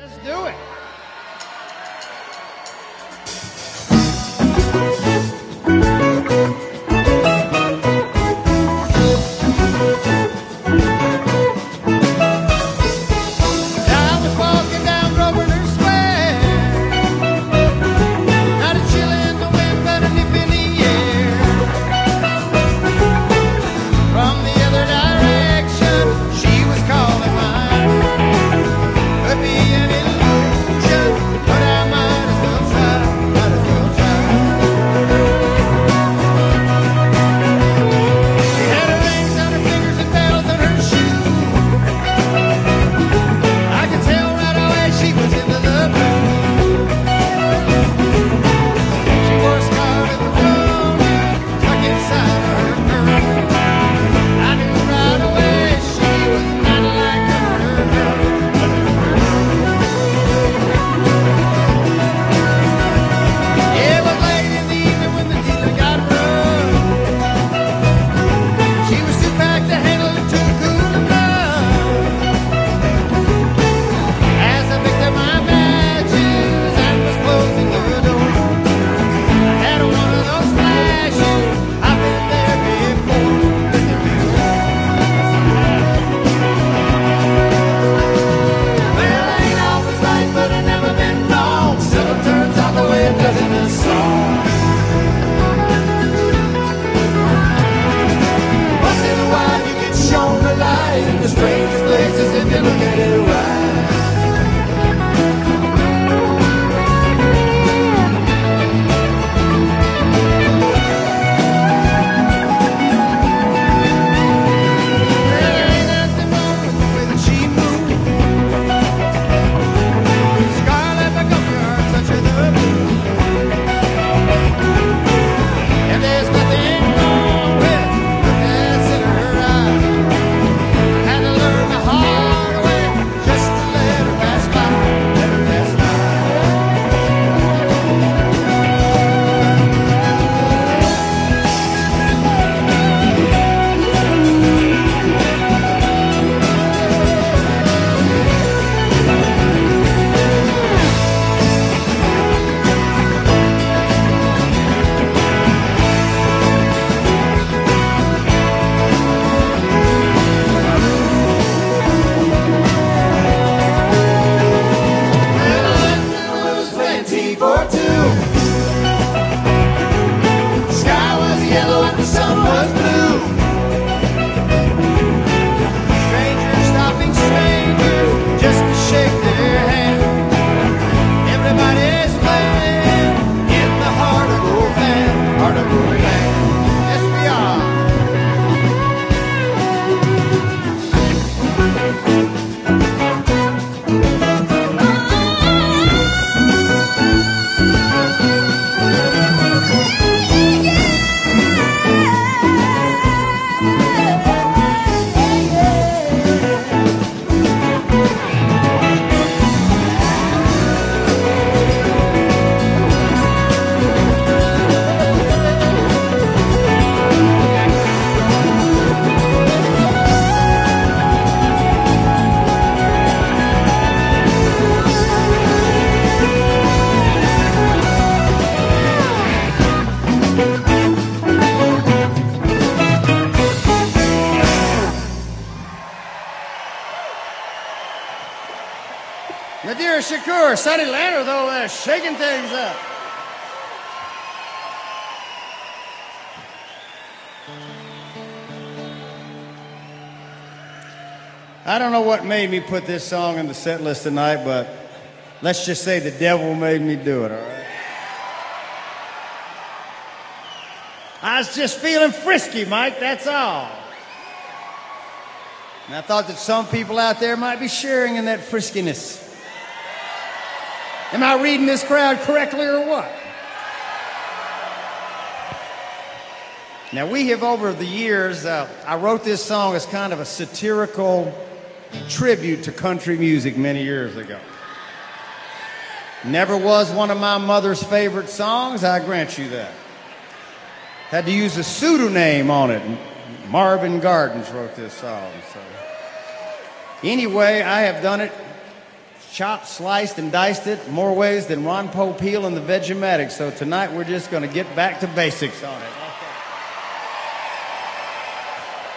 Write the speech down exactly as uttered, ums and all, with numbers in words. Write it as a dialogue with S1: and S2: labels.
S1: Let's do it. Nadir Shakur, Sonny Landers over there shaking things up. I don't know what made me put this song in the set list tonight, but let's just say the devil made me do it, all right? I was just feeling frisky, Mike, that's all. And I thought that some people out there might be sharing in that friskiness. Am I reading this crowd correctly or what? Now, we have over the years, uh, I wrote this song as kind of a satirical tribute to country music many years ago. Never was one of my mother's favorite songs, I grant you that. Had to use a pseudonym on it. Marvin Gardens wrote this song. So. Anyway, I have done it chopped, sliced, and diced it more ways than Ron Popeil and the Vegematics. So tonight we're just going to get back to basics on it.